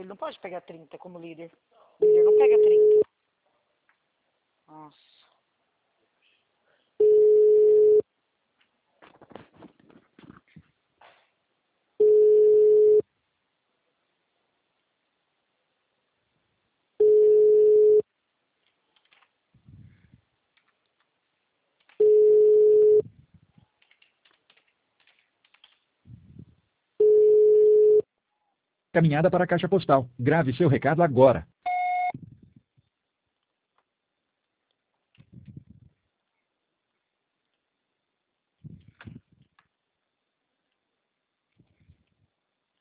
Ele não pode pegar 30 como líder. O líder não pega 30. Nossa. Caminhada para a caixa postal. Grave seu recado agora.